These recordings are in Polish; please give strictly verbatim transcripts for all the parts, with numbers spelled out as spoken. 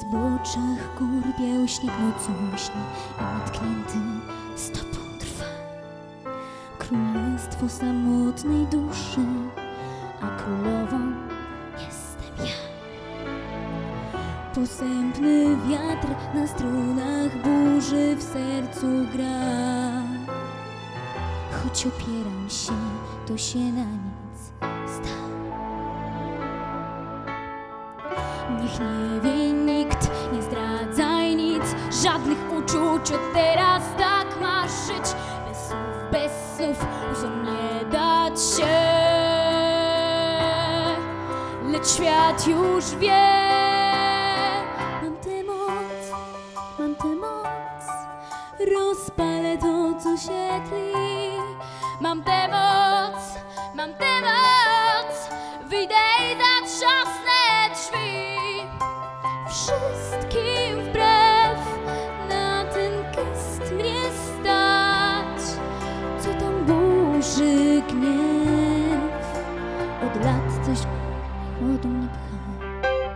zboczach gór biały śnieg nocą śnie i nietknięty stopą trwa. Królestwo samotnej duszy, a królową jestem ja. Posępny wiatr na strunach burzy w sercu gra. Choć opieram się, to się na nic sta. Niech nie wie nikt, nie zdradzaj nic, żadnych uczuć od teraz tak masz żyć. Bez słów, bez słów, łzom nie dać się. Lecz świat już wie. Mam tę moc, mam tę moc, rozpalę to, co się tli. Mam tę moc, mam tę moc, wyjdę i zatrzasnę drzwi. Wszystkim wbrew, na ten gest mnie stać. Co tam burzy gniew, od lat coś chłodu mnie pcha.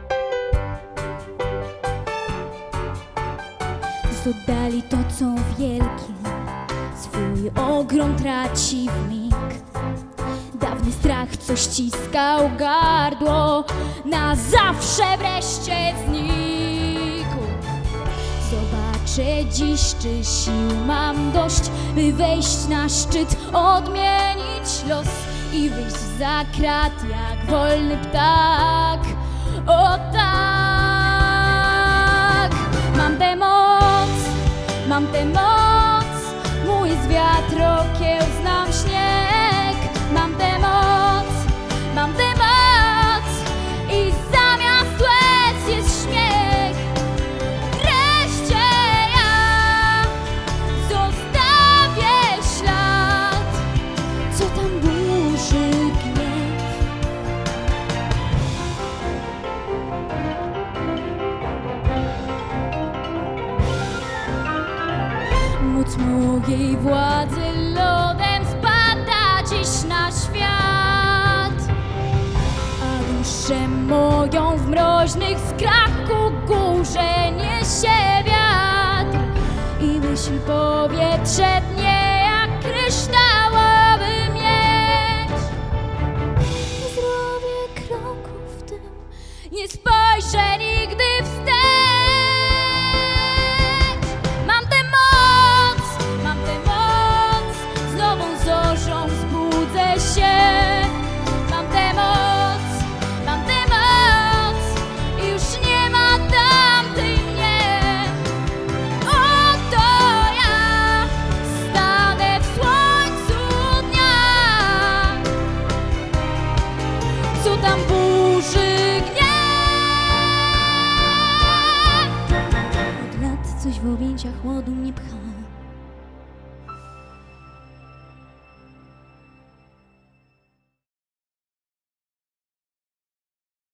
Z oddali to, co wielkie, swój ogrom traci w mig. Dawny strach, co ściskał gardło, na zawsze wreszcie znikł. Zobaczę dziś, czy sił mam dość, by wejść na szczyt, odmienić los i wyjść za krat jak wolny ptak. O tak! Mam tę moc, mam tę moc, mój jest wiatr, okiełznam śnieg. Mam tę moc, mam tę moc i zamiast łez jest śmiech. Wreszcie ja zostawię ślad, co tam burzy gniew. Moc mojej władzy lodem spada dziś na świat, a duszę moją w mroźnych skrach ku górze niesie wiatr. I myśl powietrze dnie jak kryształowy miecz. Nie zrobię kroku w tył, nie spojrzę nigdy wstecz. Mam tę moc, mam tę moc, z nową zorzą zbudzę się. Mam tę moc, mam tę moc i już nie ma tamtej mnie. Oto ja stanę w słońcu dnia, co tam burzy gniew. Od lat coś w objęciach chłodu mnie pcha.